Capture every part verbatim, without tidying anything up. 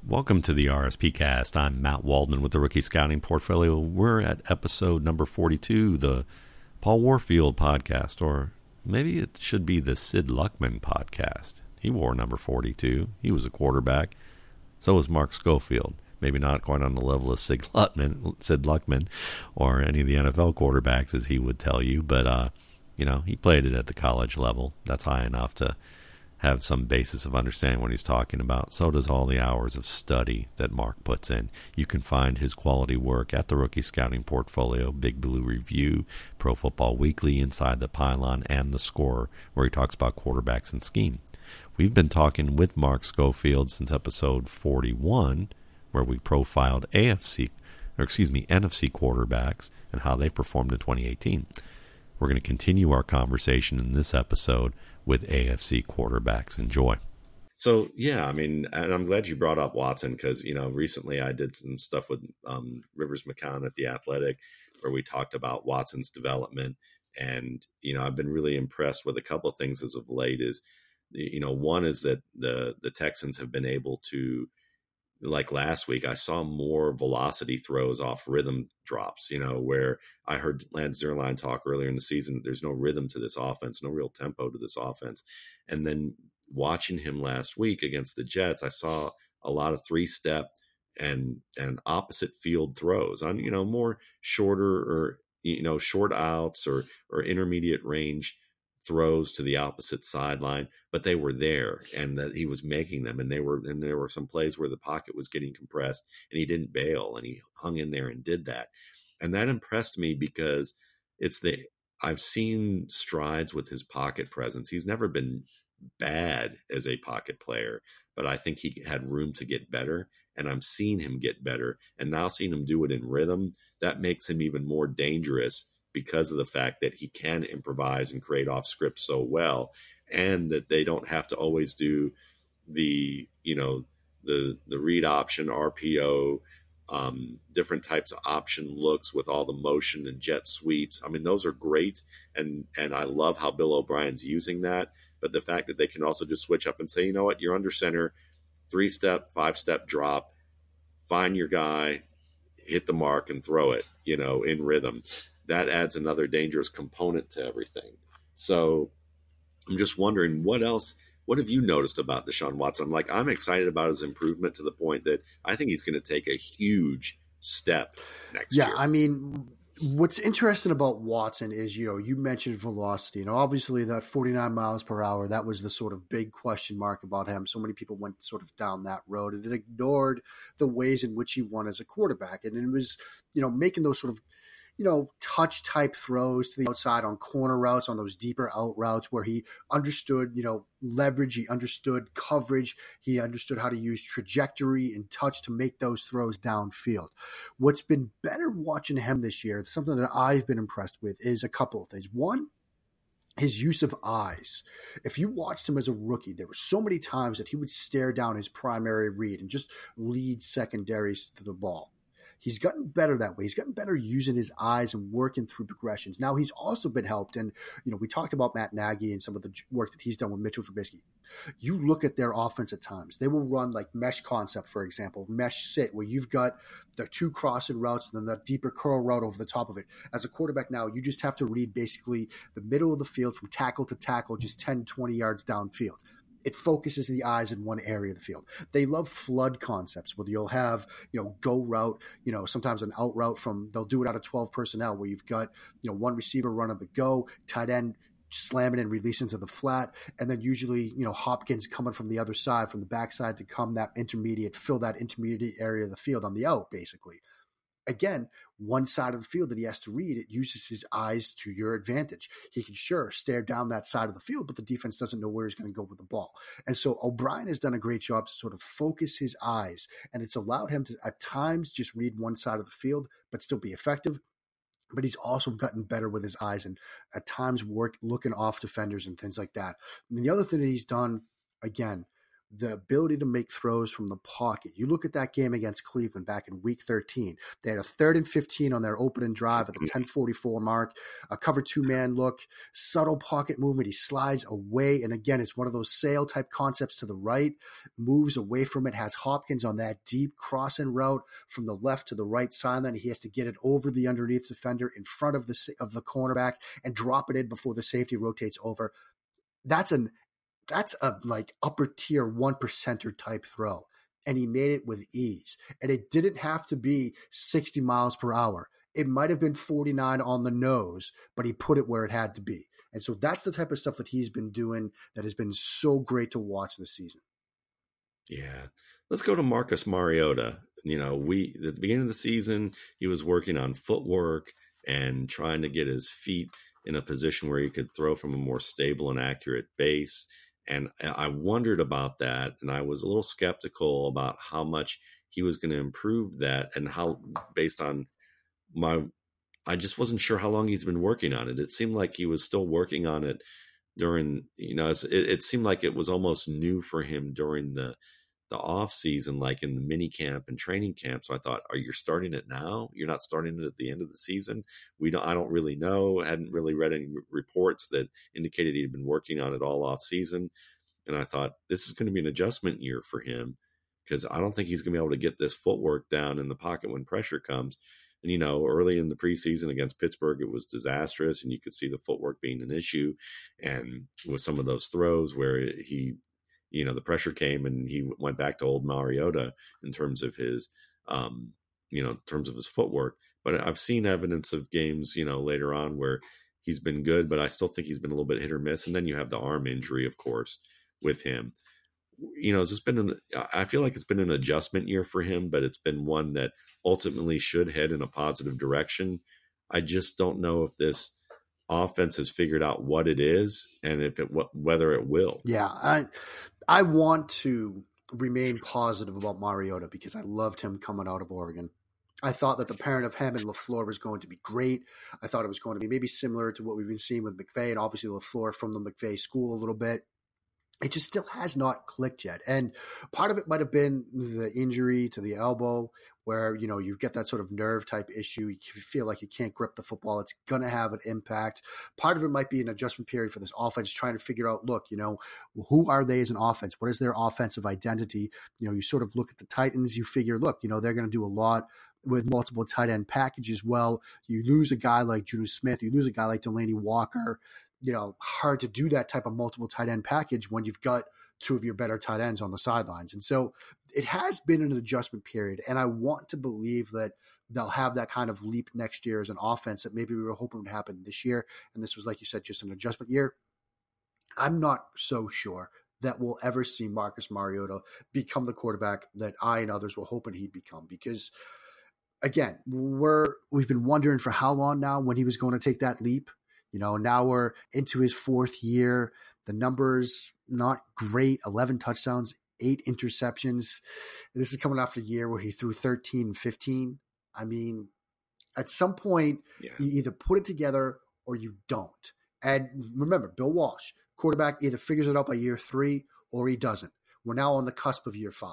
Welcome to the R S P Cast. I'm Matt Waldman with the Rookie Scouting Portfolio. We're at episode number forty-two, the Paul Warfield podcast, or maybe it should be the Sid Luckman podcast. He wore number forty-two. He was a quarterback. So was Mark Schofield. Maybe not quite on the level of Sid Luckman, Sid Luckman or any of the N F L quarterbacks, as he would tell you. But, uh, you know, he played it at the college level. That's high enough to have some basis of understanding what he's talking about. So does all the hours of study that Mark puts in. You can find his quality work at the Rookie Scouting Portfolio, Big Blue Review, Pro Football Weekly, Inside the Pylon, and The Scorer, where he talks about quarterbacks and scheme. We've been talking with Mark Schofield since episode forty-one, where we profiled A F C, or excuse me, N F C quarterbacks and how they performed in twenty eighteen. We're going to continue our conversation in this episode with A F C quarterbacks. Enjoy. So, yeah, I mean, and I'm glad you brought up Watson because, you know, recently I did some stuff with um, Rivers McCown at The Athletic where we talked about Watson's development. And, you know, I've been really impressed with a couple of things as of late is, you know, one is that the, the Texans have been able to, like last week, I saw more velocity throws off rhythm drops, you know, where I heard Lance Zierlein talk earlier in the season. There's no rhythm to this offense, no real tempo to this offense. And then watching him last week against the Jets, I saw a lot of three step and, and opposite field throws on, you know, more shorter or, you know, short outs or, or intermediate range throws to the opposite sideline, but they were there and that he was making them. And they were, and there were some plays where the pocket was getting compressed and he didn't bail and he hung in there and did that. And that impressed me because it's the, I've seen strides with his pocket presence. He's never been bad as a pocket player, but I think he had room to get better. And I'm seeing him get better and now seeing him do it in rhythm. That makes him even more dangerous because of the fact that he can improvise and create off script so well, and that they don't have to always do the, you know, the, the read option, R P O, um, different types of option looks with all the motion and jet sweeps. I mean, those are great. And, and I love how Bill O'Brien's using that, but the fact that they can also just switch up and say, you know what, you're under center, three step, five step drop, find your guy, hit the mark and throw it, you know, in rhythm. That adds another dangerous component to everything. So I'm just wondering what else, what have you noticed about Deshaun Watson? Like, I'm excited about his improvement to the point that I think he's going to take a huge step next yeah, year. Yeah, I mean, what's interesting about Watson is, you know, you mentioned velocity. You know, obviously that forty-nine miles per hour, that was the sort of big question mark about him. So many people went sort of down that road and it ignored the ways in which he won as a quarterback. And it was, you know, making those sort of, you know, touch type throws to the outside on corner routes, on those deeper out routes where he understood, you know, leverage. He understood coverage. He understood how to use trajectory and touch to make those throws downfield. What's been better watching him this year, something that I've been impressed with, is a couple of things. One, his use of eyes. If you watched him as a rookie, there were so many times that he would stare down his primary read and just lead secondaries to the ball. He's gotten better that way. He's gotten better using his eyes and working through progressions. Now, he's also been helped, and you know, we talked about Matt Nagy and some of the work that he's done with Mitchell Trubisky. You look at their offense at times. They will run like mesh concept, for example, mesh sit, where you've got the two crossing routes and then that deeper curl route over the top of it. As a quarterback now, you just have to read basically the middle of the field from tackle to tackle, just ten, twenty yards downfield. It focuses the eyes in one area of the field. They love flood concepts where you'll have, you know, go route, you know, sometimes an out route from, they'll do it out of twelve personnel where you've got, you know, one receiver running the go, tight end slamming and releasing to the flat. And then usually, you know, Hopkins coming from the other side, from the backside to come that intermediate, fill that intermediate area of the field on the out, basically. Again, one side of the field that he has to read, it uses his eyes to your advantage. He can sure stare down that side of the field, but the defense doesn't know where he's going to go with the ball. And so O'Brien has done a great job to sort of focus his eyes, and it's allowed him to at times just read one side of the field, but still be effective. But he's also gotten better with his eyes and at times work looking off defenders and things like that. And the other thing that he's done, again, the ability to make throws from the pocket. You look at that game against Cleveland back in week thirteen. They had a third and fifteen on their opening drive at the ten forty-four mark, a cover two man look, subtle pocket movement. He slides away. And again, it's one of those sail type concepts to the right, moves away from it, has Hopkins on that deep crossing route from the left to the right sideline. He has to get it over the underneath defender in front of the, of the cornerback and drop it in before the safety rotates over. That's an That's a like upper tier one percenter type throw. And he made it with ease. And it didn't have to be sixty miles per hour. It might have been forty-nine on the nose, but he put it where it had to be. And so that's the type of stuff that he's been doing that has been so great to watch this season. Yeah. Let's go to Marcus Mariota. You know, we at the beginning of the season, he was working on footwork and trying to get his feet in a position where he could throw from a more stable and accurate base. And I wondered about that, and I was a little skeptical about how much he was going to improve that, and how, based on my, I just wasn't sure how long he's been working on it. It seemed like he was still working on it during, you know, it, it seemed like it was almost new for him during the the off season, like in the mini camp and training camp. So I thought, are you starting it now? You're not starting it at the end of the season. We don't, I don't really know. I hadn't really read any reports that indicated he'd been working on it all off season. And I thought, this is going to be an adjustment year for him, because I don't think he's going to be able to get this footwork down in the pocket when pressure comes. And, you know, early in the preseason against Pittsburgh, it was disastrous, and you could see the footwork being an issue. And with some of those throws where he, you know, the pressure came and he went back to old Mariota in terms of his, um, you know, in terms of his footwork. But I've seen evidence of games, you know, later on where he's been good, but I still think he's been a little bit hit or miss. And then you have the arm injury, of course, with him. You know, it's just been, an, I feel like it's been an adjustment year for him, but it's been one that ultimately should head in a positive direction. I just don't know if this offense has figured out what it is and if it, whether it will. Yeah. I, I want to remain positive about Mariota because I loved him coming out of Oregon. I thought that the pairing of him and LaFleur was going to be great. I thought it was going to be maybe similar to what we've been seeing with McVay, and obviously LaFleur from the McVay school a little bit. It just still has not clicked yet. And part of it might have been the injury to the elbow where, you know, you get that sort of nerve type issue. You feel like you can't grip the football. It's going to have an impact. Part of it might be an adjustment period for this offense, trying to figure out, look, you know, who are they as an offense? What is their offensive identity? You know, you sort of look at the Titans, you figure, look, you know, they're going to do a lot with multiple tight end packages. Well, you lose a guy like Juju Smith, you lose a guy like Delaney Walker. You know, hard to do that type of multiple tight end package when you've got two of your better tight ends on the sidelines. And so it has been an adjustment period. And I want to believe that they'll have that kind of leap next year as an offense that maybe we were hoping would happen this year. And this was, like you said, just an adjustment year. I'm not so sure that we'll ever see Marcus Mariota become the quarterback that I and others were hoping he'd become, because again, we're, we've been wondering for how long now when he was going to take that leap. You know, now we're into his fourth year. The numbers, not great. eleven touchdowns, eight interceptions. This is coming after a year where he threw thirteen and fifteen. I mean, at some point, yeah. You either put it together or you don't. And remember, Bill Walsh, quarterback, either figures it out by year three or he doesn't. We're now on the cusp of year five.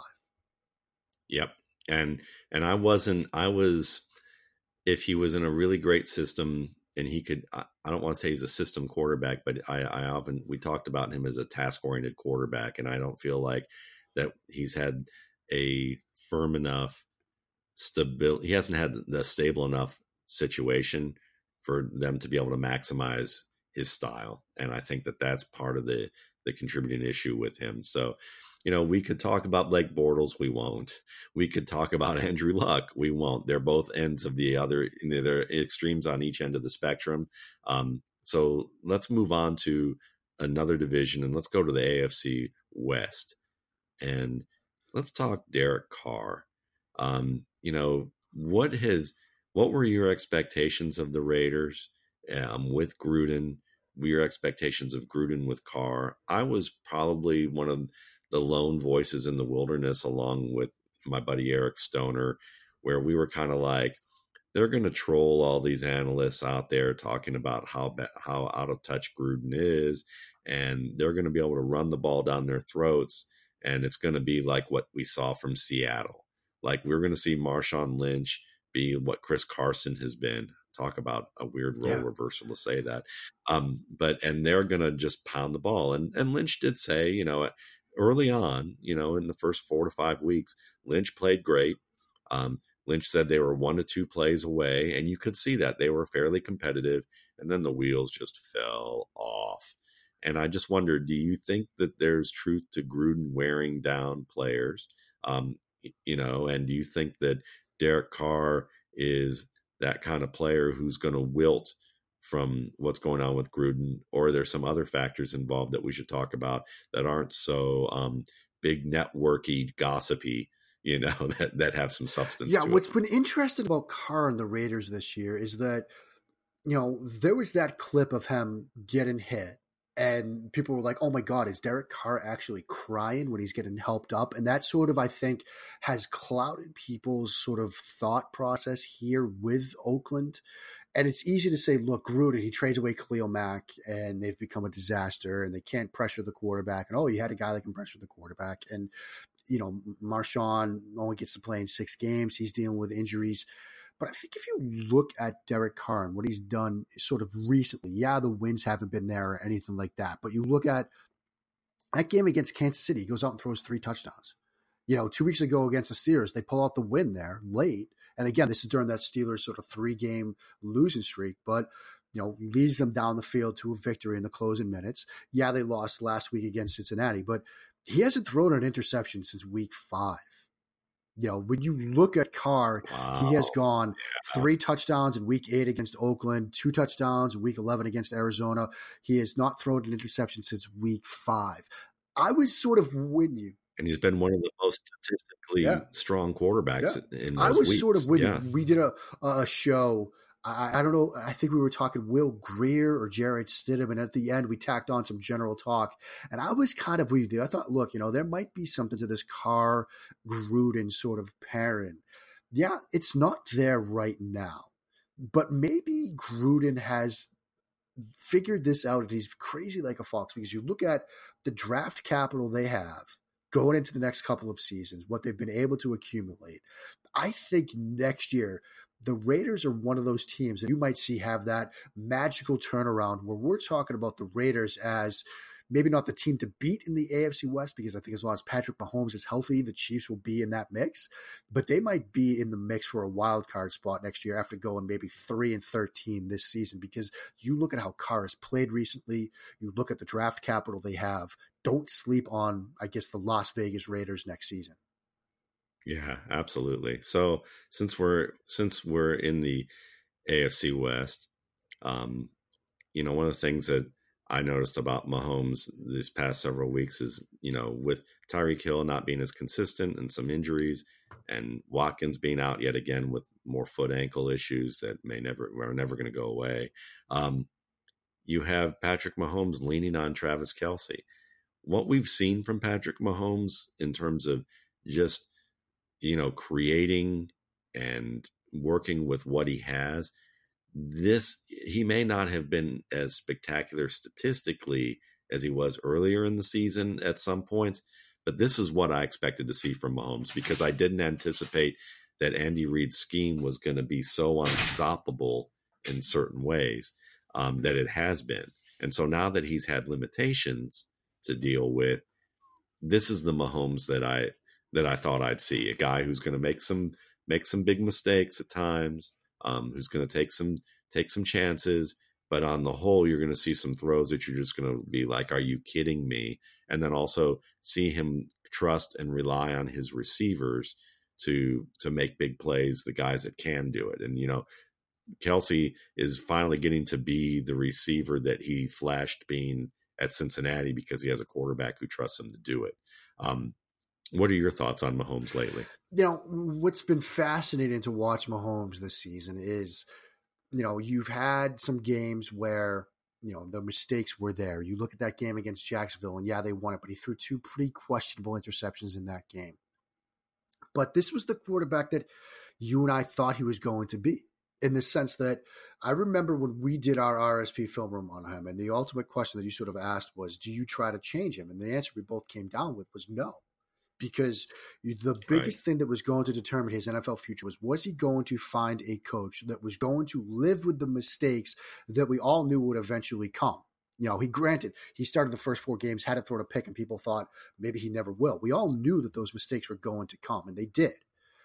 Yep. And and I wasn't, I was, if he was in a really great system, and he could, I don't want to say he's a system quarterback, but I, I often, we talked about him as a task-oriented quarterback, and I don't feel like that he's had a firm enough stability. He hasn't had the stable enough situation for them to be able to maximize his style. And I think that that's part of the, the contributing issue with him. So, you know, we could talk about Blake Bortles. We won't. We could talk about Andrew Luck. We won't. They're both ends of the other, they're extremes on each end of the spectrum. Um, so let's move on to another division, and let's go to the A F C West. And let's talk Derek Carr. Um, you know, what has, what were your expectations of the Raiders um, with Gruden? Were your expectations of Gruden with Carr? I was probably one of the lone voices in the wilderness, along with my buddy Eric Stoner, where we were kind of like, they're going to troll all these analysts out there talking about how how out of touch Gruden is, and they're going to be able to run the ball down their throats and it's going to be like what we saw from Seattle. Like we're going to see Marshawn Lynch be what Chris Carson has been. Talk about a weird role yeah. reversal to say that. Um, but, and they're going to just pound the ball. And, and Lynch did say, you know, early on, you know, in the first four to five weeks, Lynch played great. Um, Lynch said they were one to two plays away, and you could see that they were fairly competitive, and then the wheels just fell off. And I just wonder, do you think that there's truth to Gruden wearing down players? Um, you know, and do you think that Derek Carr is that kind of player who's going to wilt from what's going on with Gruden, or are there some other factors involved that we should talk about that aren't so um, big networky, gossipy, you know, that, that have some substance yeah, to what's it? been interesting about Carr and the Raiders this year is that, you know, there was that clip of him getting hit, and people were like, oh my God, is Derek Carr actually crying when he's getting helped up? And that sort of, I think, has clouded people's sort of thought process here with Oakland. And it's easy to say, look, Gruden, he trades away Khalil Mack, and they've become a disaster, and they can't pressure the quarterback. And, oh, you had a guy that can pressure the quarterback. And, you know, Marshawn only gets to play in six games. He's dealing with injuries. But I think if you look at Derek Carr and what he's done sort of recently, yeah, the wins haven't been there or anything like that. But you look at that game against Kansas City, he goes out and throws three touchdowns. You know, two weeks ago against the Steelers, they pull out the win there late. And again, this is during that Steelers sort of three-game losing streak, but, you know, leads them down the field to a victory in the closing minutes. Yeah, they lost last week against Cincinnati, but he hasn't thrown an interception since week five. You know, when you look at Carr, wow. he has gone yeah. three touchdowns in week eight against Oakland, two touchdowns in week eleven against Arizona. He has not thrown an interception since week five. I was sort of with you. And he's been one of the most statistically yeah. strong quarterbacks yeah. in those I was weeks. sort of with yeah. you. We did a, a show. I, I don't know. I think we were talking Will Greer or Jared Stidham. And at the end, we tacked on some general talk. And I was kind of with you. I thought, look, you know, there might be something to this Carr Gruden sort of pairing. Yeah, it's not there right now. But maybe Gruden has figured this out. And he's crazy like a fox, because you look at the draft capital they have going into the next couple of seasons, what they've been able to accumulate. I think next year, the Raiders are one of those teams that you might see have that magical turnaround where we're talking about the Raiders as maybe not the team to beat in the A F C West, because I think as long as Patrick Mahomes is healthy, the Chiefs will be in that mix, but they might be in the mix for a wild card spot next year after going maybe three and thirteen this season, because you look at how Carr has played recently, you look at the draft capital they have. Don't sleep on, I guess, the Las Vegas Raiders next season. Yeah, absolutely. So since we're since we're in the A F C West, um, you know, one of the things that I noticed about Mahomes these past several weeks is, you know, with Tyreek Hill not being as consistent and some injuries, and Watkins being out yet again with more foot ankle issues that may never are never going to go away. Um, you have Patrick Mahomes leaning on Travis Kelce. What we've seen from Patrick Mahomes in terms of just, you know, creating and working with what he has, this, he may not have been as spectacular statistically as he was earlier in the season at some points, but this is what I expected to see from Mahomes, because I didn't anticipate that Andy Reid's scheme was going to be so unstoppable in certain ways um, that it has been. And so now that he's had limitations to deal with, this is the Mahomes that I that I thought I'd see, a guy who's going to make some make some big mistakes at times, um, who's going to take some take some chances, but on the whole, you're going to see some throws that you're just going to be like, "Are you kidding me?" And then also see him trust and rely on his receivers to to make big plays, the guys that can do it. And you know, Kelce is finally getting to be the receiver that he flashed being at Cincinnati, because he has a quarterback who trusts him to do it. Um, what are your thoughts on Mahomes lately? You know, what's been fascinating to watch Mahomes this season is, you know, you've had some games where, you know, the mistakes were there. You look at that game against Jacksonville, and yeah, they won it, but he threw two pretty questionable interceptions in that game. But this was the quarterback that you and I thought he was going to be, in the sense that I remember when we did our R S P film room on him, and the ultimate question that you sort of asked was, do you try to change him? And the answer we both came down with was no. because the biggest right. thing that was going to determine his N F L future was, was he going to find a coach that was going to live with the mistakes that we all knew would eventually come? You know, he granted, he started the first four games, had to throw a pick, and people thought maybe he never will. We all knew that those mistakes were going to come, and they did.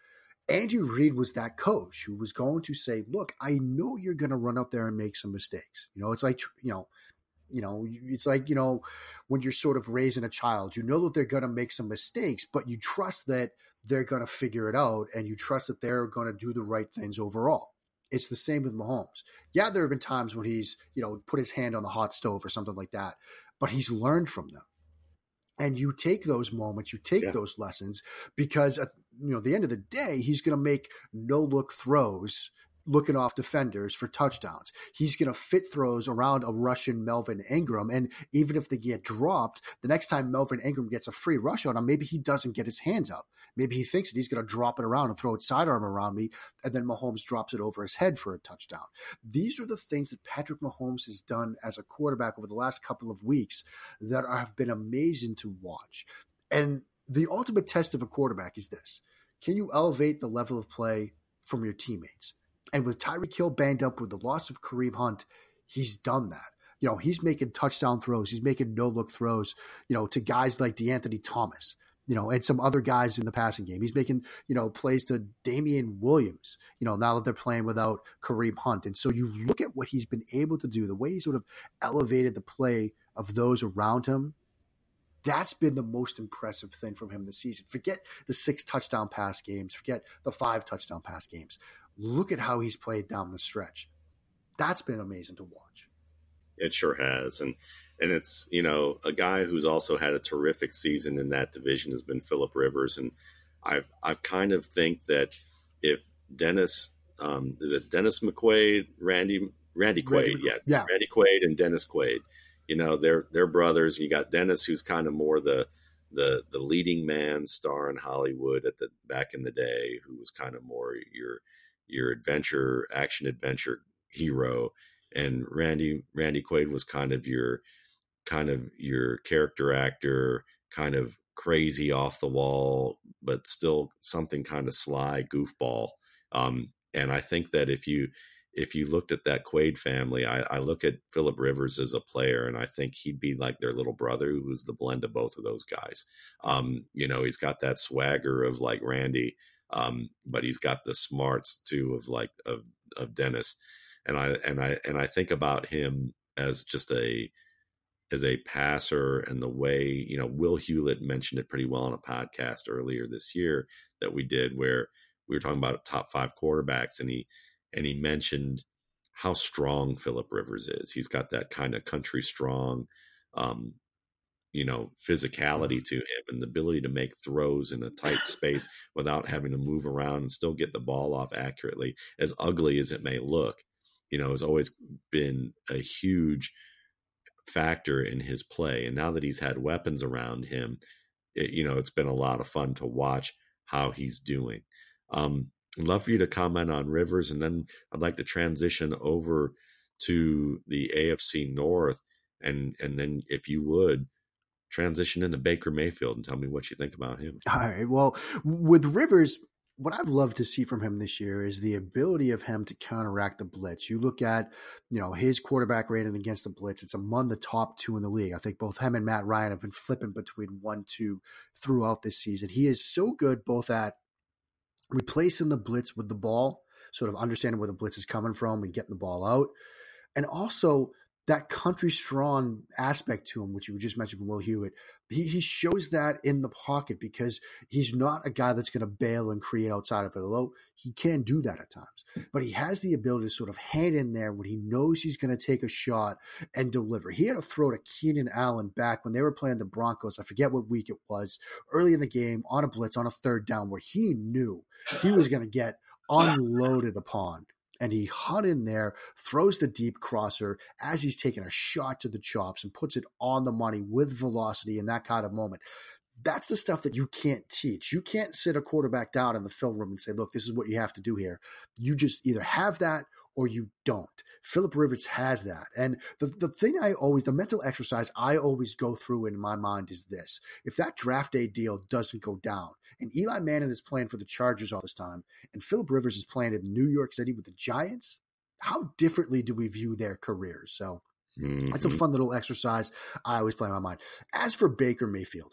Andy Reid was that coach who was going to say, look, I know you're going to run out there and make some mistakes. You know, it's like, you know, you know, it's like, you know, when you're sort of raising a child, you know that they're going to make some mistakes, but you trust that they're going to figure it out, and you trust that they're going to do the right things overall. It's the same with Mahomes. Yeah, there have been times when he's, you know, put his hand on the hot stove or something like that, but he's learned from them. And you take those moments, you take yeah. those lessons, because at you know the end of the day, he's going to make no-look throws looking off defenders for touchdowns. He's going to fit throws around a Russian Melvin Ingram. And even if they get dropped, the next time Melvin Ingram gets a free rush on him, maybe he doesn't get his hands up. Maybe he thinks that he's going to drop it around and throw it sidearm around me, and then Mahomes drops it over his head for a touchdown. These are the things that Patrick Mahomes has done as a quarterback over the last couple of weeks that have been amazing to watch. And the ultimate test of a quarterback is this. Can you elevate the level of play from your teammates? And with Tyreek Hill banged up, with the loss of Kareem Hunt, he's done that. You know, he's making touchdown throws. He's making no-look throws, you know, to guys like DeAnthony Thomas, you know, and some other guys in the passing game. He's making, you know, plays to Damian Williams, you know, now that they're playing without Kareem Hunt. And so you look at what he's been able to do, the way he sort of elevated the play of those around him. That's been the most impressive thing from him this season. Forget the six touchdown pass games. Forget the five touchdown pass games. Look at how he's played down the stretch. That's been amazing to watch. It sure has. And and it's, you know, a guy who's also had a terrific season in that division has been Phillip Rivers. And I've, I've kind of think that if Dennis, um, is it Dennis McQuaid, Randy, Randy Quaid? Randy, yeah. yeah. Randy Quaid and Dennis Quaid. You know, they're, they're brothers. You got Dennis, who's kind of more the, the, the leading man star in Hollywood at the back in the day, who was kind of more your, your adventure, action adventure hero. And Randy, Randy Quaid was kind of your, kind of your character actor, kind of crazy off the wall, but still something kind of sly goofball. Um, and I think that if you, if you looked at that Quaid family, I, I look at Phillip Rivers as a player, and I think he'd be like their little brother, who's the blend of both of those guys. Um, you know, he's got that swagger of like Randy, um, but he's got the smarts too of like, of, of Dennis. And I, and I, and I think about him as just a, as a passer, and the way, you know, Will Hewlett mentioned it pretty well on a podcast earlier this year that we did, where we were talking about top five quarterbacks, and he, and he mentioned how strong Phillip Rivers is. He's got that kind of country strong, um, you know, physicality to him, and the ability to make throws in a tight space without having to move around and still get the ball off accurately, as ugly as it may look. You know, has always been a huge factor in his play. And now that he's had weapons around him, it, you know, it's been a lot of fun to watch how he's doing. Um, I'd love for you to comment on Rivers, and then I'd like to transition over to the A F C North, and and then if you would transition into Baker Mayfield and tell me what you think about him. All right. Well, with Rivers, what I've loved to see from him this year is the ability of him to counteract the blitz. You look at, you know, his quarterback rating against the blitz, it's among the top two in the league. I think both him and Matt Ryan have been flipping between one, two throughout this season. He is so good both at replacing the blitz with the ball, sort of understanding where the blitz is coming from and getting the ball out, and also that country strong aspect to him, which you just mentioned from Will Hewitt. He, he shows that in the pocket, because he's not a guy that's going to bail and create outside of it, although he can do that at times. But he has the ability to sort of hang in there when he knows he's going to take a shot and deliver. He had a throw to Keenan Allen back when they were playing the Broncos. I forget what week it was, early in the game, on a blitz on a third down, where he knew he was going to get unloaded upon. And he hung in there, throws the deep crosser as he's taking a shot to the chops and puts it on the money with velocity in that kind of moment. That's the stuff that you can't teach. You can't sit a quarterback down in the film room and say, look, this is what you have to do here. You just either have that or you don't. Philip Rivers has that. And the, the thing I always, the mental exercise I always go through in my mind is this. If that draft day deal doesn't go down, and Eli Manning is playing for the Chargers all this time, and Philip Rivers is playing in New York City with the Giants, how differently do we view their careers? So mm-hmm. It's a fun little exercise I always play in my mind. As for Baker Mayfield,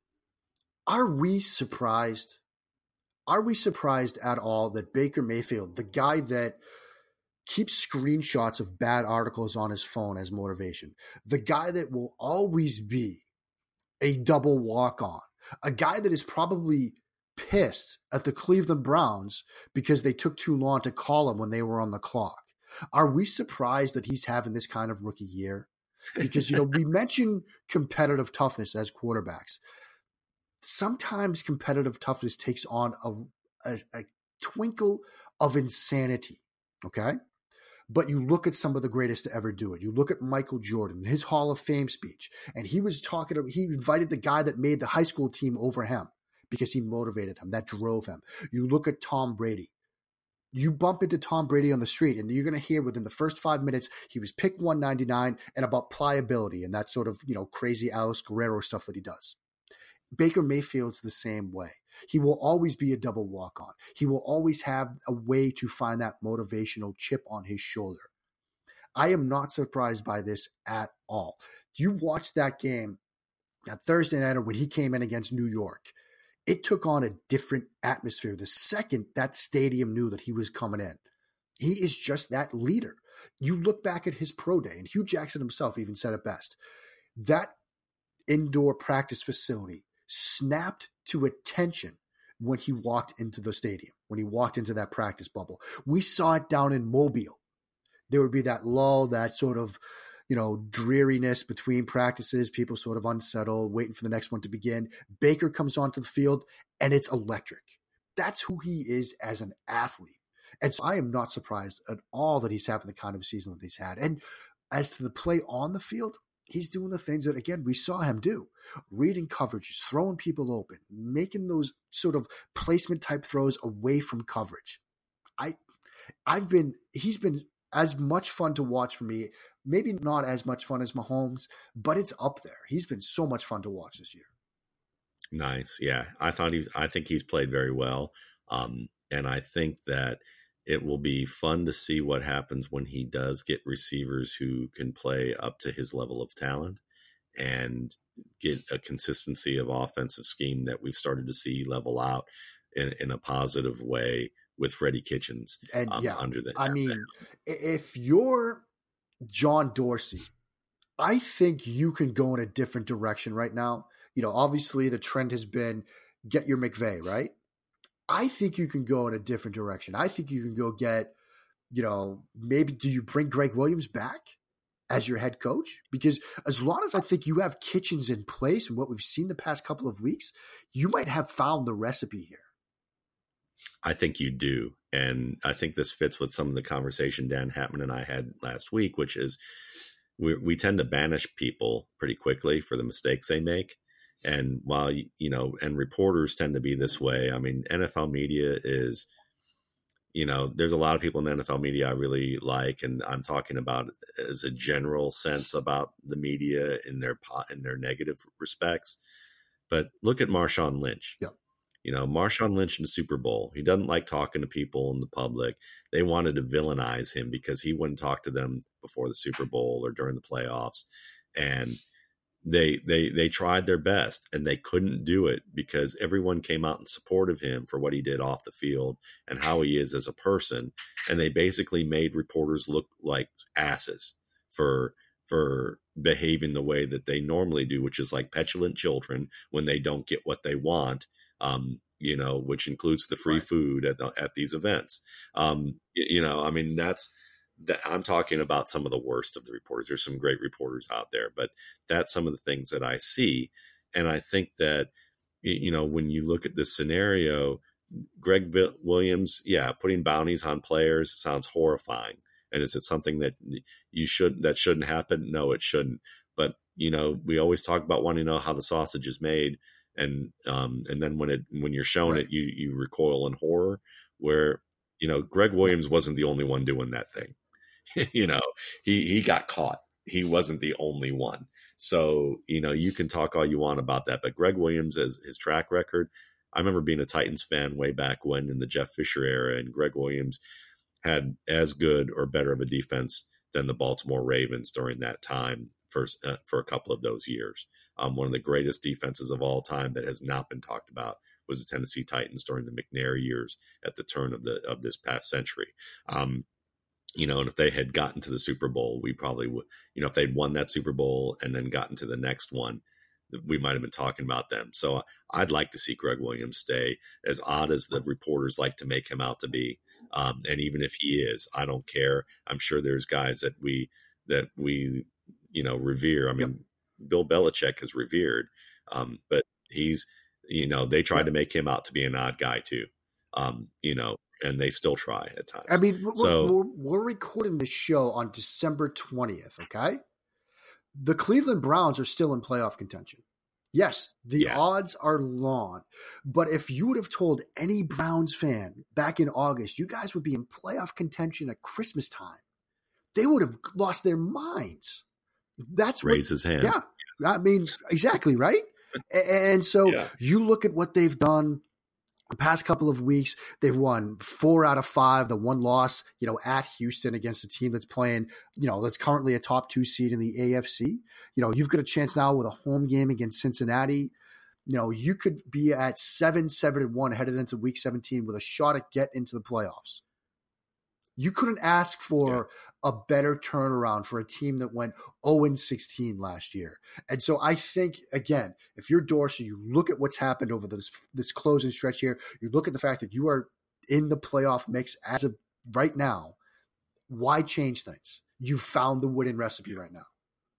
are we surprised? Are we surprised at all that Baker Mayfield, the guy that keeps screenshots of bad articles on his phone as motivation, the guy that will always be a double walk-on, a guy that is probably pissed at the Cleveland Browns because they took too long to call him when they were on the clock? Are we surprised that he's having this kind of rookie year? Because, you know, we mentioned competitive toughness as quarterbacks. Sometimes competitive toughness takes on a, a, a twinkle of insanity, okay? But you look at some of the greatest to ever do it. You look at Michael Jordan, his Hall of Fame speech, and he was talking – he invited the guy that made the high school team over him because he motivated him. That drove him. You look at Tom Brady. You bump into Tom Brady on the street, and you're going to hear within the first five minutes he was pick one ninety-nine and about pliability and that sort of, you know, crazy Alex Guerrero stuff that he does. Baker Mayfield's the same way. He will always be a double walk-on. He will always have a way to find that motivational chip on his shoulder. I am not surprised by this at all. You watched that game that Thursday night when he came in against New York. It took on a different atmosphere the second that stadium knew that he was coming in. He is just that leader. You look back at his pro day, and Hugh Jackson himself even said it best. That indoor practice facility snapped to attention when he walked into the stadium, when he walked into that practice bubble. We saw it down in Mobile. There would be that lull, that sort of, you know, dreariness between practices, people sort of unsettled, waiting for the next one to begin. Baker comes onto the field, and it's electric. That's who he is as an athlete. And so I am not surprised at all that he's having the kind of season that he's had. And as to the play on the field, he's doing the things that, again, we saw him do. Reading coverages, throwing people open, making those sort of placement type throws away from coverage. I, I've been, he's been as much fun to watch for me. Maybe not as much fun as Mahomes, but it's up there. He's been so much fun to watch this year. Nice. Yeah. I thought he's, I think he's played very well. Um, and I think that it will be fun to see what happens when he does get receivers who can play up to his level of talent and get a consistency of offensive scheme that we've started to see level out in, in a positive way with Freddie Kitchens. And um, yeah, under the, I mean, if you're John Dorsey, I think you can go in a different direction right now. You know, obviously the trend has been get your McVay, right? I think you can go in a different direction. I think you can go get, you know, maybe do you bring Greg Williams back as your head coach? Because as long as I think you have Kitchens in place and what we've seen the past couple of weeks, you might have found the recipe here. I think you do. And I think this fits with some of the conversation Dan Hatman and I had last week, which is we, we tend to banish people pretty quickly for the mistakes they make. And while, you know, and reporters tend to be this way, I mean, N F L media is, you know, there's a lot of people in the N F L media I really like, and I'm talking about as a general sense about the media in their in their negative respects. But look at Marshawn Lynch. Yeah. You know, Marshawn Lynch in the Super Bowl, he doesn't like talking to people in the public. They wanted to villainize him because he wouldn't talk to them before the Super Bowl or during the playoffs. And They they they tried their best, and they couldn't do it because everyone came out in support of him for what he did off the field and how he is as a person. And they basically made reporters look like asses for for behaving the way that they normally do, which is like petulant children when they don't get what they want. Um, you know, which includes the free right. food at the, at these events. Um, you know, I mean, that's. That I'm talking about some of the worst of the reporters. There's some great reporters out there, but that's some of the things that I see. And I think that, you know, when you look at this scenario, Greg Williams, yeah, putting bounties on players sounds horrifying. And is it something that you should, that shouldn't happen? No, it shouldn't. But, you know, we always talk about wanting to know how the sausage is made. And, um, and then when it, when you're shown right. it, you, you recoil in horror. Where, You know, Greg Williams wasn't the only one doing that thing. you know, he, he got caught. He wasn't the only one. So, you know, you can talk all you want about that, but Greg Williams, as his track record, I remember being a Titans fan way back when in the Jeff Fisher era, and Greg Williams had as good or better of a defense than the Baltimore Ravens during that time for, uh, for a couple of those years. Um, one of the greatest defenses of all time that has not been talked about was the Tennessee Titans during the McNair years at the turn of the of this past century. Um, you know, and if they had gotten to the Super Bowl, we probably would, you know, if they'd won that Super Bowl and then gotten to the next one, we might have been talking about them. So I'd like to see Greg Williams stay, as odd as the reporters like to make him out to be. Um, and even if he is, I don't care. I'm sure there's guys that we, that we, you know, revere. I mean, yep. Bill Belichick is revered, um, but he's, you know, they tried to make him out to be an odd guy too, um, you know, and they still try at times. I mean, we're, so, we're, we're recording the show on December twentieth, okay? The Cleveland Browns are still in playoff contention. Yes, the yeah. odds are long, but if you would have told any Browns fan back in August, you guys would be in playoff contention at Christmas time, they would have lost their minds. That's raise what, his hand. Yeah, I mean, exactly, right? And so yeah. you look at what they've done the past couple of weeks. They've won four out of five. The one loss, you know, at Houston against a team that's playing, you know, that's currently a top two seed in the A F C. You know, you've got a chance now with a home game against Cincinnati. You know, you could be at seven, seven and one headed into week seventeen with a shot at get into the playoffs. You couldn't ask for yeah. a better turnaround for a team that went oh and sixteen last year. And so I think, again, if you're Dorsey, you look at what's happened over this this closing stretch here, you look at the fact that you are in the playoff mix as of right now, why change things? You've found the winning recipe right now.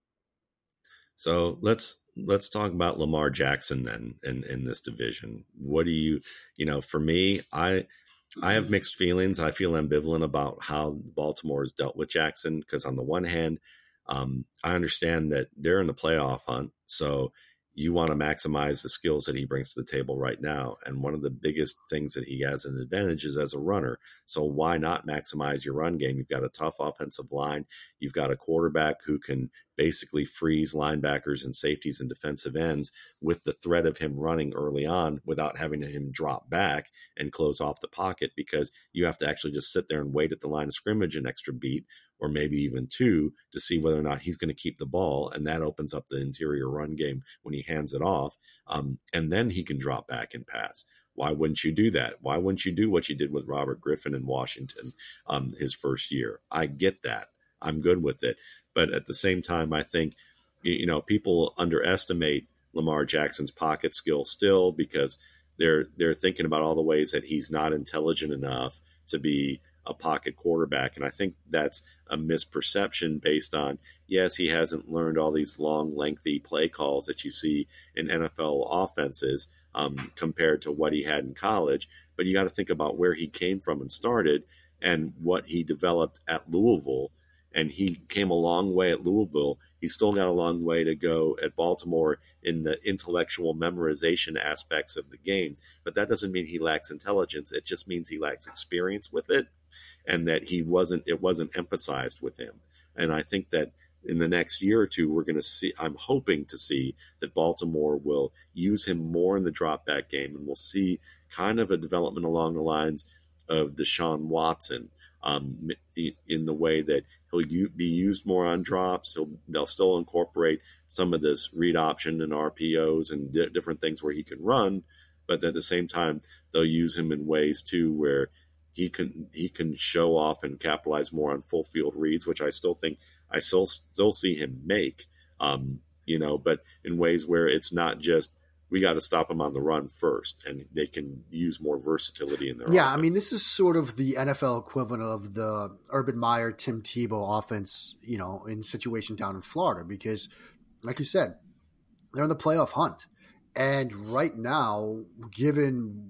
So let's let's talk about Lamar Jackson then in, in this division. What do you, you know, for me, I – I have mixed feelings. I feel ambivalent about how Baltimore has dealt with Jackson, because on the one hand, um, I understand that they're in the playoff hunt. So you want to maximize the skills that he brings to the table right now. And one of the biggest things that he has an advantage is as a runner. So why not maximize your run game? You've got a tough offensive line. You've got a quarterback who can basically freeze linebackers and safeties and defensive ends with the threat of him running early on without having him drop back and close off the pocket, because you have to actually just sit there and wait at the line of scrimmage an extra beat or maybe even two to see whether or not he's going to keep the ball. And that opens up the interior run game when he hands it off. Um, and then he can drop back and pass. Why wouldn't you do that? Why wouldn't you do what you did with Robert Griffin in Washington um, his first year? I get that. I'm good with it. But at the same time, I think, you know, people underestimate Lamar Jackson's pocket skill still, because they're they're thinking about all the ways that he's not intelligent enough to be a pocket quarterback. And I think that's a misperception based on, yes, he hasn't learned all these long, lengthy play calls that you see in N F L offenses um, compared to what he had in college. But you got to think about where he came from and started and what he developed at Louisville. And he came a long way at Louisville. He's still got a long way to go at Baltimore in the intellectual memorization aspects of the game. But that doesn't mean he lacks intelligence. It just means he lacks experience with it, and that he wasn't, it wasn't emphasized with him. And I think that in the next year or two, we're going to see, I'm hoping to see that Baltimore will use him more in the drop back game, and we'll see kind of a development along the lines of Deshaun Watson, um, in the way that he'll be used more on drops. He'll, they'll still incorporate some of this read option and R P Os and di- different things where he can run, but at the same time, they'll use him in ways too where he can he can show off and capitalize more on full field reads, which I still think I still still see him make. Um, you know, but in ways where it's not just, we got to stop them on the run first, and they can use more versatility in their yeah, offense. I mean, this is sort of the N F L equivalent of the Urban Meyer, Tim Tebow offense, you know, in situation down in Florida, because like you said, they're in the playoff hunt. And right now, given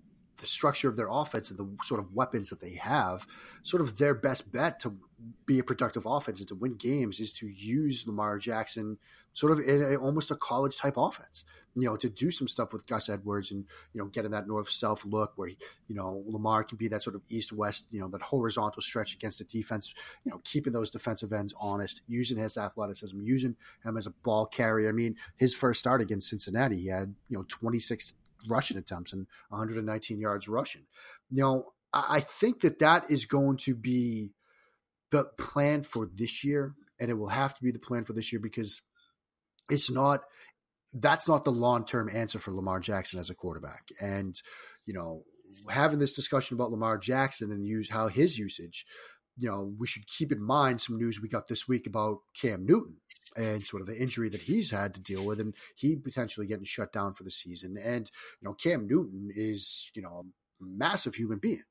the structure of their offense and the sort of weapons that they have, sort of their best bet to be a productive offense and to win games is to use Lamar Jackson sort of in a, almost a college type offense, you know, to do some stuff with Gus Edwards and, you know, getting that north-south look where, you know, Lamar can be that sort of east-west, you know, that horizontal stretch against the defense, you know, keeping those defensive ends honest, using his athleticism, using him as a ball carrier. I mean, his first start against Cincinnati, he had, you know, twenty-six rushing attempts and one hundred nineteen yards rushing. You know, I think that that is going to be the plan for this year, and it will have to be the plan for this year because it's not – that's not the long-term answer for Lamar Jackson as a quarterback. And, you know, having this discussion about Lamar Jackson and use how his usage, you know, we should keep in mind some news we got this week about Cam Newton and sort of the injury that he's had to deal with, and he potentially getting shut down for the season. And, you know, Cam Newton is, you know, a massive human being.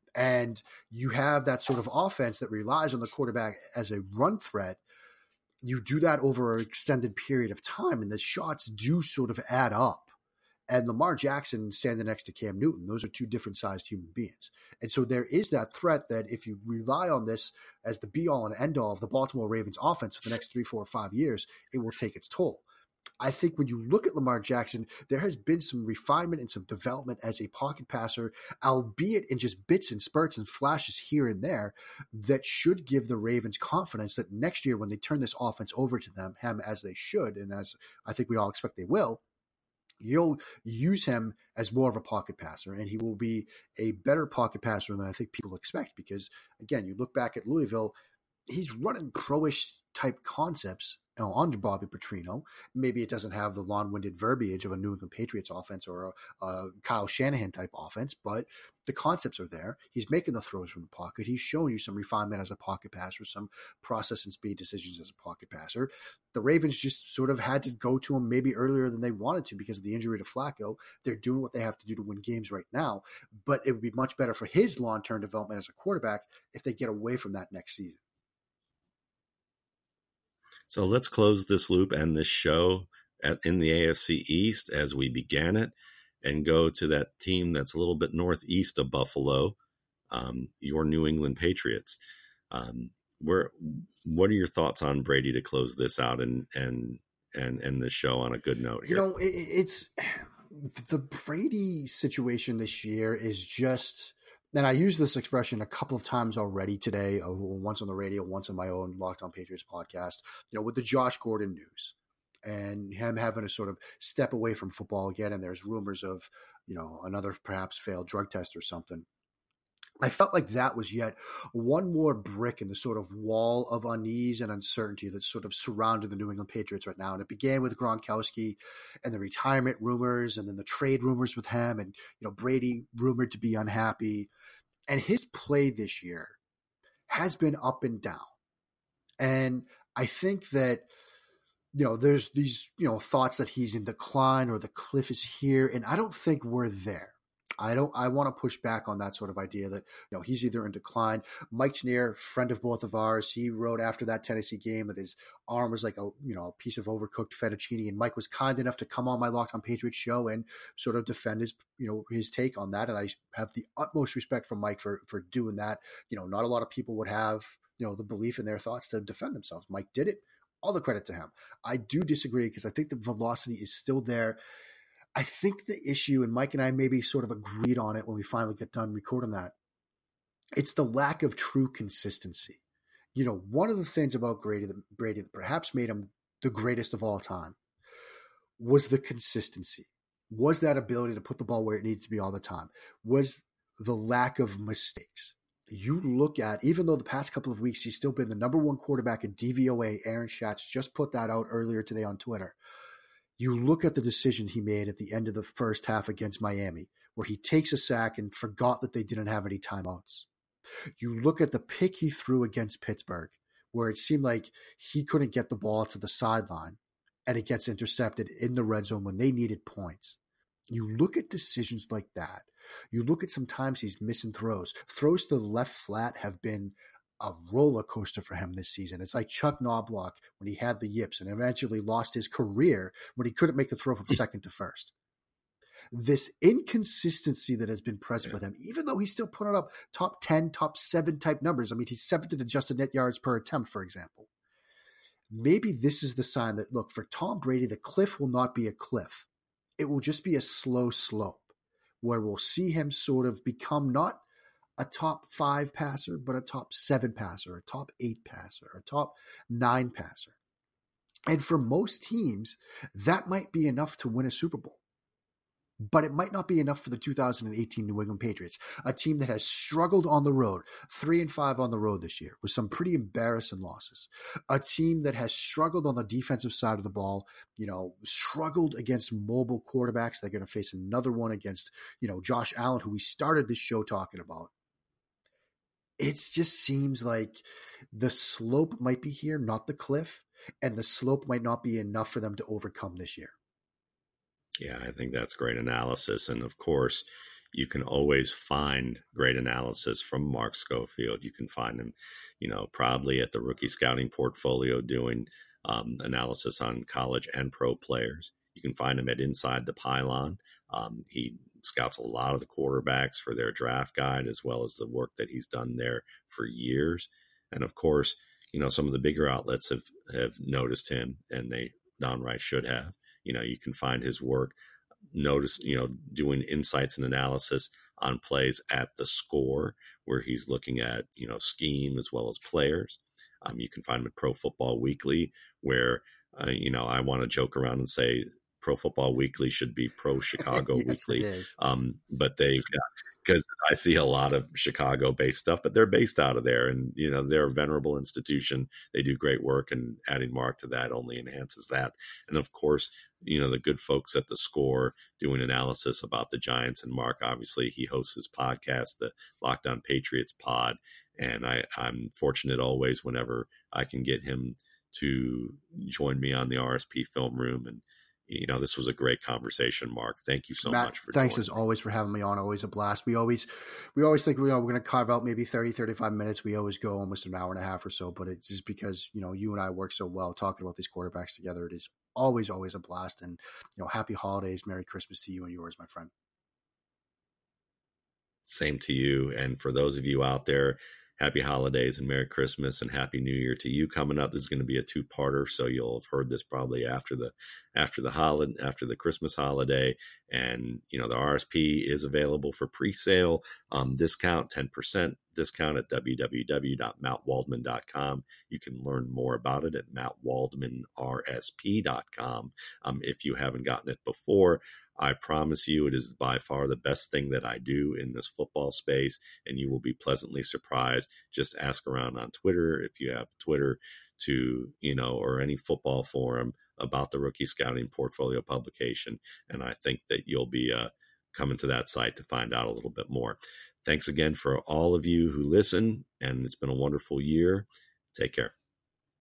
And you have that sort of offense that relies on the quarterback as a run threat. You do that over an extended period of time, and the shots do sort of add up. And Lamar Jackson standing next to Cam Newton, those are two different sized human beings. And so there is that threat that if you rely on this as the be-all and end-all of the Baltimore Ravens offense for the next three, four, five years, it will take its toll. I think when you look at Lamar Jackson, there has been some refinement and some development as a pocket passer, albeit in just bits and spurts and flashes here and there, that should give the Ravens confidence that next year when they turn this offense over to them, him as they should, and as I think we all expect they will, you'll use him as more of a pocket passer, and he will be a better pocket passer than I think people expect because, again, you look back at Louisville, he's running pro-ish type concepts, you know, under Bobby Petrino. Maybe it doesn't have the long-winded verbiage of a New England Patriots offense or a, a Kyle Shanahan type offense, but the concepts are there. He's making the throws from the pocket. He's showing you some refinement as a pocket passer, some process and speed decisions as a pocket passer. The Ravens just sort of had to go to him maybe earlier than they wanted to because of the injury to Flacco. They're doing what they have to do to win games right now, but it would be much better for his long-term development as a quarterback if they get away from that next season. So let's close this loop and this show at, in the A F C East as we began it and go to that team that's a little bit northeast of Buffalo, um, your New England Patriots. Um, where, what are your thoughts on Brady to close this out and and and end this show on a good note here? You know, it, it's the Brady situation this year is just – and I used this expression a couple of times already today, once on the radio, once on my own Locked On Patriots podcast, you know, with the Josh Gordon news and him having to sort of step away from football again. And there's rumors of, you know, another perhaps failed drug test or something. I felt like that was yet one more brick in the sort of wall of unease and uncertainty that sort of surrounded the New England Patriots right now. And it began with Gronkowski and the retirement rumors and then the trade rumors with him and, you know, Brady rumored to be unhappy. And his play this year has been up and down. And I think that, you know, there's these, you know, thoughts that he's in decline or the cliff is here. And I don't think we're there. I don't. I want to push back on that sort of idea that, you know, he's either in decline. Mike Tanier, friend of both of ours, he wrote after that Tennessee game that his arm was like a, you know, a piece of overcooked fettuccine, and Mike was kind enough to come on my Locked On Patriots show and sort of defend his, you know, his take on that. And I have the utmost respect for Mike for for doing that. You know, not a lot of people would have, you know, the belief in their thoughts to defend themselves. Mike did it. All the credit to him. I do disagree because I think the velocity is still there. I think the issue, and Mike and I maybe sort of agreed on it when we finally get done recording that, it's the lack of true consistency. You know, one of the things about Brady that, Brady that perhaps made him the greatest of all time was the consistency, was that ability to put the ball where it needs to be all the time, was the lack of mistakes. You look at, even though the past couple of weeks he's still been the number one quarterback in D V O A, Aaron Schatz just put that out earlier today on Twitter. You look at the decision he made at the end of the first half against Miami, where he takes a sack and forgot that they didn't have any timeouts. You look at the pick he threw against Pittsburgh, where it seemed like he couldn't get the ball to the sideline, and it gets intercepted in the red zone when they needed points. You look at decisions like that. You look at sometimes he's missing throws. Throws to the left flat have been a roller coaster for him this season. It's like Chuck Knobloch when he had the yips and eventually lost his career when he couldn't make the throw from second to first. this inconsistency that has been present Yeah. with him, even though he's still putting up top ten, top seven type numbers. I mean, he's seventh in adjusted net yards per attempt, for example. Maybe this is the sign that, look, for Tom Brady, the cliff will not be a cliff. It will just be a slow slope where we'll see him sort of become not a top five passer, but a top seven passer, a top eight passer, a top nine passer. And for most teams, that might be enough to win a Super Bowl. But it might not be enough for the two thousand eighteen New England Patriots, a team that has struggled on the road, three and five on the road this year, with some pretty embarrassing losses. A team that has struggled on the defensive side of the ball, you know, struggled against mobile quarterbacks. They're going to face another one against, you know, Josh Allen, who we started this show talking about. It just seems like the slope might be here, not the cliff, and the slope might not be enough for them to overcome this year. Yeah, I think that's great analysis. And of course, you can always find great analysis from Mark Schofield. You can find him, you know, proudly at the Rookie Scouting Portfolio doing um, analysis on college and pro players. You can find him at Inside the Pylon. Um, he scouts a lot of the quarterbacks for their draft guide, as well as the work that he's done there for years. And of course, you know, some of the bigger outlets have, have noticed him, and they downright should have. You know, you can find his work, notice, you know, doing insights and analysis on plays at The Score, where he's looking at, you know, scheme as well as players. Um, you can find him at Pro Football Weekly, where, uh, you know, I want to joke around and say Pro Football Weekly should be Pro Chicago Yes, Weekly. it is. Um, but they've got, because I see a lot of Chicago-based stuff, but they're based out of there, and you know they're a venerable institution. They do great work, and adding Mark to that only enhances that. And of course, you know the good folks at The Score doing analysis about the Giants, and Mark, obviously, he hosts his podcast, the Locked On Patriots Pod, and I, I'm fortunate always whenever I can get him to join me on the R S P Film Room. And you know, this was a great conversation, Mark. Thank you so Matt, much for thanks joining as me. always for having me on. Always a blast. We always, we always think, you know, we're going to carve out maybe thirty, thirty-five minutes. We always go almost an hour and a half or so, but it's just because, you know, you and I work so well talking about these quarterbacks together. It is always, always a blast. And, you know, happy holidays. Merry Christmas to you and yours, my friend. Same to you. And for those of you out there, happy holidays and Merry Christmas and Happy New Year to you coming up. This is going to be a two-parter, so you'll have heard this probably after the after the holiday, after the Christmas holiday. And you know the R S P is available for pre-sale, um, discount, ten percent discount at w w w dot matt waldman dot com. You can learn more about it at matt waldman r s p dot com. Um, if you haven't gotten it before, I promise you it is by far the best thing that I do in this football space, and you will be pleasantly surprised. Just ask around on Twitter, if you have Twitter, to, you know, or any football forum about the Rookie Scouting Portfolio publication, and I think that you'll be uh, coming to that site to find out a little bit more. Thanks again for all of you who listen, and it's been a wonderful year. Take care.